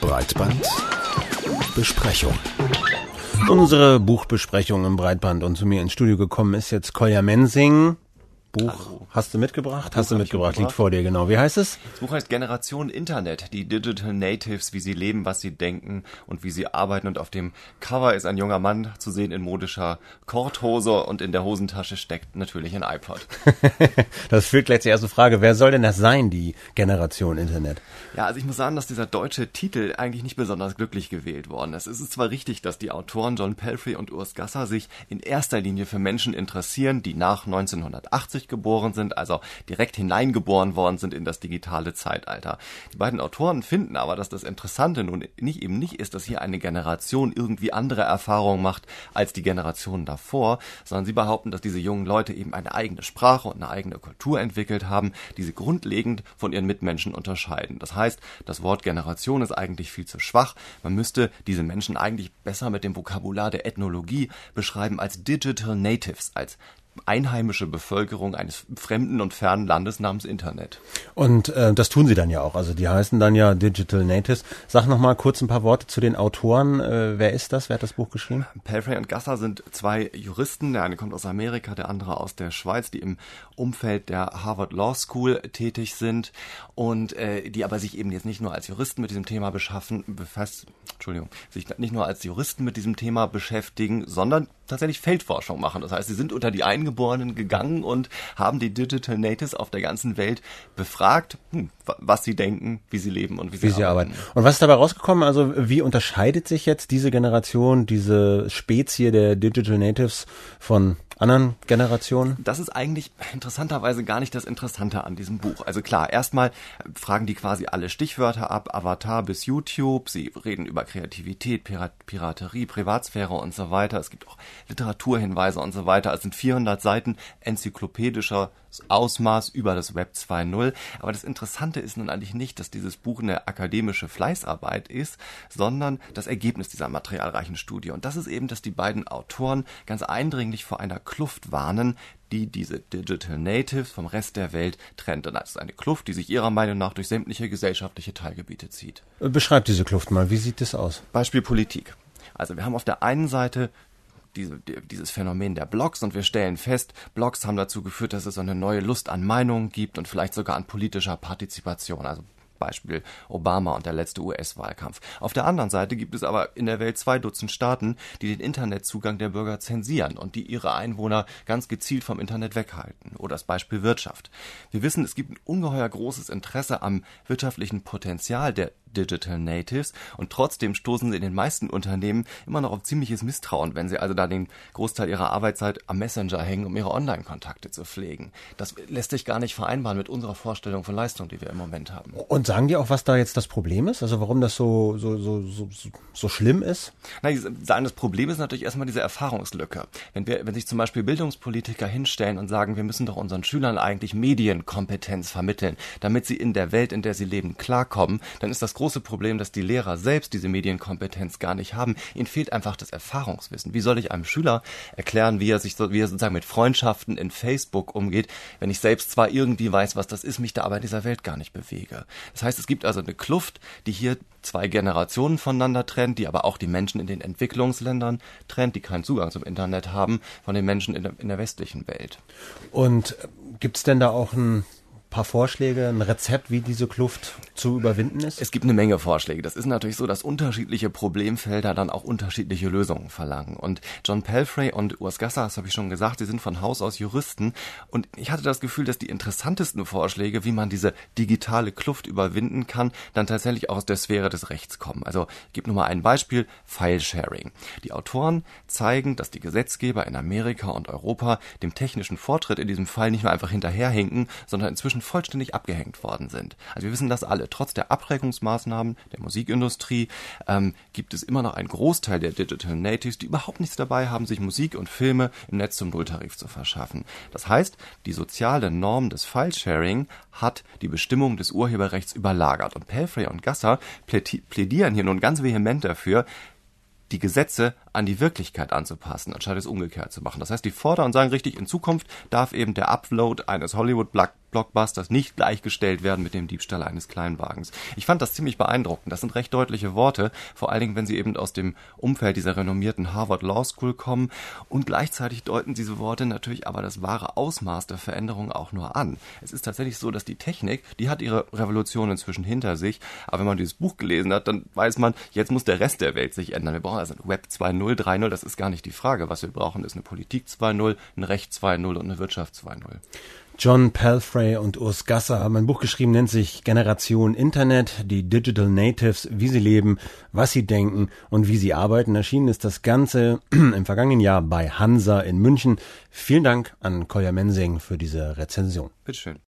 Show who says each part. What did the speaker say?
Speaker 1: Breitbandbesprechung. Unsere Buchbesprechung im Breitband, und zu mir ins Studio gekommen ist jetzt Kolja Mensing. Buch Hallo. Hast du mitgebracht? Hast du mitgebracht, liegt vor dir, genau. Wie heißt es?
Speaker 2: Das Buch heißt Generation Internet, die Digital Natives, wie sie leben, was sie denken und wie sie arbeiten. Und auf dem Cover ist ein junger Mann zu sehen in modischer Korthose und in der Hosentasche steckt natürlich ein iPod.
Speaker 1: Das führt gleich zur ersten Frage. Wer soll denn das sein, die Generation Internet?
Speaker 2: Ja, also ich muss sagen, dass dieser deutsche Titel eigentlich nicht besonders glücklich gewählt worden ist. Es ist zwar richtig, dass die Autoren John Pelphrey und Urs Gasser sich in erster Linie für Menschen interessieren, die nach 1980 geboren sind, also direkt hineingeboren worden sind in das digitale Zeitalter. Die beiden Autoren finden aber, dass das Interessante nun nicht ist, dass hier eine Generation irgendwie andere Erfahrungen macht als die Generationen davor, sondern sie behaupten, dass diese jungen Leute eben eine eigene Sprache und eine eigene Kultur entwickelt haben, die sie grundlegend von ihren Mitmenschen unterscheiden. Das heißt, das Wort Generation ist eigentlich viel zu schwach. Man müsste diese Menschen eigentlich besser mit dem Vokabular der Ethnologie beschreiben als Digital Natives, als einheimische Bevölkerung eines fremden und fernen Landes namens Internet.
Speaker 1: Und das tun sie dann ja auch. Also die heißen dann ja Digital Natives. Sag noch mal kurz ein paar Worte zu den Autoren. Wer ist das? Wer hat das Buch geschrieben?
Speaker 2: Pelphrey und Gasser sind zwei Juristen. Der eine kommt aus Amerika, der andere aus der Schweiz, die im Umfeld der Harvard Law School tätig sind und die aber sich eben jetzt nicht nur als Juristen mit diesem Thema sich nicht nur als Juristen mit diesem Thema beschäftigen, sondern tatsächlich Feldforschung machen. Das heißt, sie sind unter die Eingeborenen gegangen und haben die Digital Natives auf der ganzen Welt befragt, was sie denken, wie sie leben und wie sie arbeiten.
Speaker 1: Und was ist dabei rausgekommen? Also wie unterscheidet sich jetzt diese Generation, diese Spezie der Digital Natives von anderen Generationen?
Speaker 2: Das ist eigentlich interessanterweise gar nicht das Interessante an diesem Buch. Also klar, erstmal fragen die quasi alle Stichwörter ab, Avatar bis YouTube. Sie reden über Kreativität, Piraterie, Privatsphäre und so weiter. Es gibt auch Literaturhinweise und so weiter. Es sind 400 Seiten enzyklopädischer Ausmaß über das Web 2.0. Aber das Interessante ist nun eigentlich nicht, dass dieses Buch eine akademische Fleißarbeit ist, sondern das Ergebnis dieser materialreichen Studie. Und das ist eben, dass die beiden Autoren ganz eindringlich vor einer Kluft warnen, die diese Digital Natives vom Rest der Welt trennt. Und das ist eine Kluft, die sich ihrer Meinung nach durch sämtliche gesellschaftliche Teilgebiete zieht.
Speaker 1: Beschreib diese Kluft mal. Wie sieht das aus?
Speaker 2: Beispiel Politik. Also wir haben auf der einen Seite dieses Phänomen der Blogs und wir stellen fest, Blogs haben dazu geführt, dass es so eine neue Lust an Meinungen gibt und vielleicht sogar an politischer Partizipation, also Beispiel Obama und der letzte US-Wahlkampf. Auf der anderen Seite gibt es aber in der Welt 2 Dutzend Staaten, die den Internetzugang der Bürger zensieren und die ihre Einwohner ganz gezielt vom Internet weghalten. Oder das Beispiel Wirtschaft. Wir wissen, es gibt ein ungeheuer großes Interesse am wirtschaftlichen Potenzial der Digital Natives und trotzdem stoßen sie in den meisten Unternehmen immer noch auf ziemliches Misstrauen, wenn sie also da den Großteil ihrer Arbeitszeit am Messenger hängen, um ihre Online-Kontakte zu pflegen. Das lässt sich gar nicht vereinbaren mit unserer Vorstellung von Leistung, die wir im Moment haben.
Speaker 1: Und sagen die auch, was da jetzt das Problem ist? Also warum das so schlimm ist?
Speaker 2: Na, die sagen, das Problem ist natürlich erstmal diese Erfahrungslücke. Wenn sich zum Beispiel Bildungspolitiker hinstellen und sagen, wir müssen doch unseren Schülern eigentlich Medienkompetenz vermitteln, damit sie in der Welt, in der sie leben, klarkommen, dann ist das große Problem, dass die Lehrer selbst diese Medienkompetenz gar nicht haben. Ihnen fehlt einfach das Erfahrungswissen. Wie soll ich einem Schüler erklären, wie er sozusagen mit Freundschaften in Facebook umgeht, wenn ich selbst zwar irgendwie weiß, was das ist, mich da aber in dieser Welt gar nicht bewege? Das heißt, es gibt also eine Kluft, die hier zwei Generationen voneinander trennt, die aber auch die Menschen in den Entwicklungsländern trennt, die keinen Zugang zum Internet haben, von den Menschen in der westlichen Welt.
Speaker 1: Und gibt's denn da auch ein paar Vorschläge, ein Rezept, wie diese Kluft zu überwinden ist?
Speaker 2: Es gibt eine Menge Vorschläge. Das ist natürlich so, dass unterschiedliche Problemfelder dann auch unterschiedliche Lösungen verlangen. Und John Pelphrey und Urs Gasser, das habe ich schon gesagt, sie sind von Haus aus Juristen. Und ich hatte das Gefühl, dass die interessantesten Vorschläge, wie man diese digitale Kluft überwinden kann, dann tatsächlich auch aus der Sphäre des Rechts kommen. Also ich gebe nur mal ein Beispiel, File-Sharing. Die Autoren zeigen, dass die Gesetzgeber in Amerika und Europa dem technischen Fortschritt in diesem Fall nicht nur einfach hinterherhinken, sondern inzwischen vollständig abgehängt worden sind. Also wir wissen das alle. Trotz der Abschreckungsmaßnahmen der Musikindustrie gibt es immer noch einen Großteil der Digital Natives, die überhaupt nichts dabei haben, sich Musik und Filme im Netz zum Nulltarif zu verschaffen. Das heißt, die soziale Norm des File-Sharing hat die Bestimmung des Urheberrechts überlagert. Und Pelphrey und Gasser plädieren hier nun ganz vehement dafür, die Gesetze an die Wirklichkeit anzupassen, anstatt es umgekehrt zu machen. Das heißt, die fordern und sagen richtig, in Zukunft darf eben der Upload eines Hollywood-Blockbusters nicht gleichgestellt werden mit dem Diebstahl eines Kleinwagens. Ich fand das ziemlich beeindruckend. Das sind recht deutliche Worte, vor allen Dingen, wenn sie eben aus dem Umfeld dieser renommierten Harvard Law School kommen. Und gleichzeitig deuten diese Worte natürlich aber das wahre Ausmaß der Veränderung auch nur an. Es ist tatsächlich so, dass die Technik, die hat ihre Revolution inzwischen hinter sich, aber wenn man dieses Buch gelesen hat, dann weiß man, jetzt muss der Rest der Welt sich ändern. Wir brauchen also ein Web 2.0, 3.0, das ist gar nicht die Frage. Was wir brauchen, ist eine Politik 2.0, ein Recht 2.0 und eine Wirtschaft 2.0.
Speaker 1: John Palfrey und Urs Gasser haben ein Buch geschrieben, nennt sich Generation Internet, die Digital Natives, wie sie leben, was sie denken und wie sie arbeiten. Erschienen ist das Ganze im vergangenen Jahr bei Hansa in München. Vielen Dank an Kolja Mensing für diese Rezension.
Speaker 2: Bitteschön.